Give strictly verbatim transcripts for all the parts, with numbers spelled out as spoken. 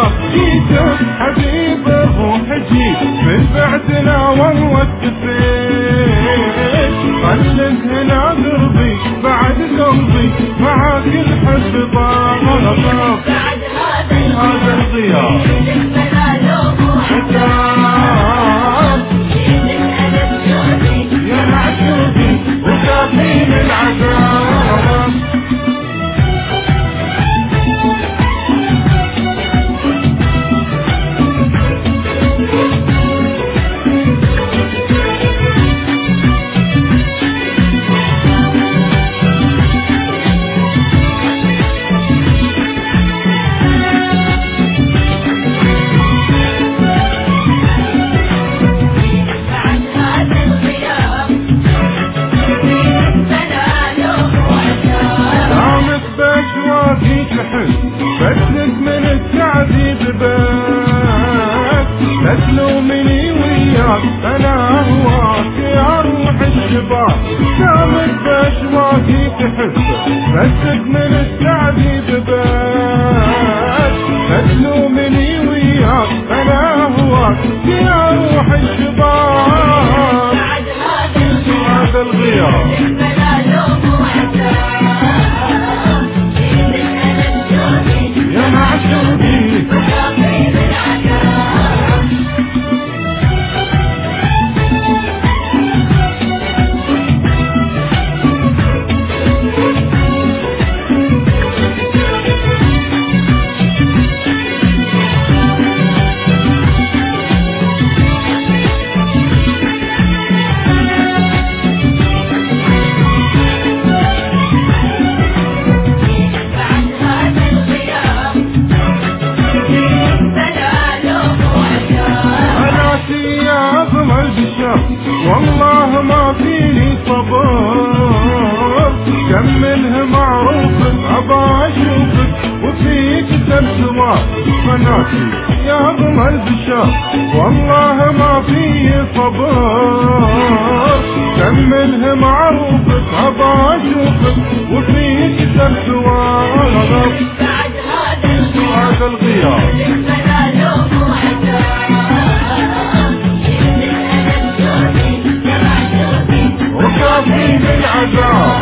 جيتك حبيب الروح جيت من بعدنا والله اتفيت خلك هنا قلبي بعد قلبي معاك الحب طال بعد هذا الغياب يا معشوقي وكافين العذاب بسلك من التعذيب بس تسلمني وياك انا اهواك يا روح الشباب دامك باشواقي تحب بسلك من التعذيب بس تسلمني وياك انا اهواك يا روح الشباب هذا الغياب والله ما فيني صبر كملها معروفك ابى اشوفك وفيك تمسوار بناتي يا قمر البشار والله ما فيني صبر كملها معروفك ابى اشوفك وفيك تمسوار بعد هذا الغياب وكافين العذاب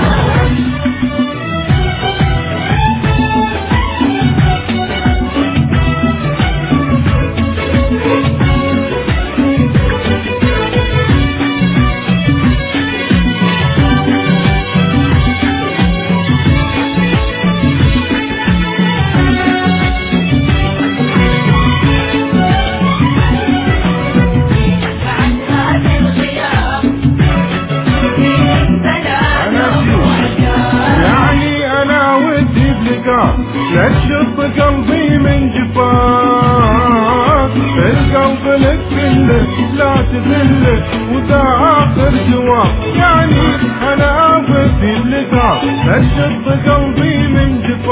لا تشط قلبي من جفاك القلب لك كله لا تذله وذا اخر جواب يعني انا بدي اللقاء لا تشط قلبي من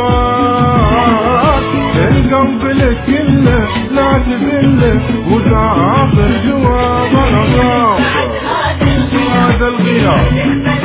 جفاك القلب لك كله لا تذله وذا اخر جواب. هذا الغياب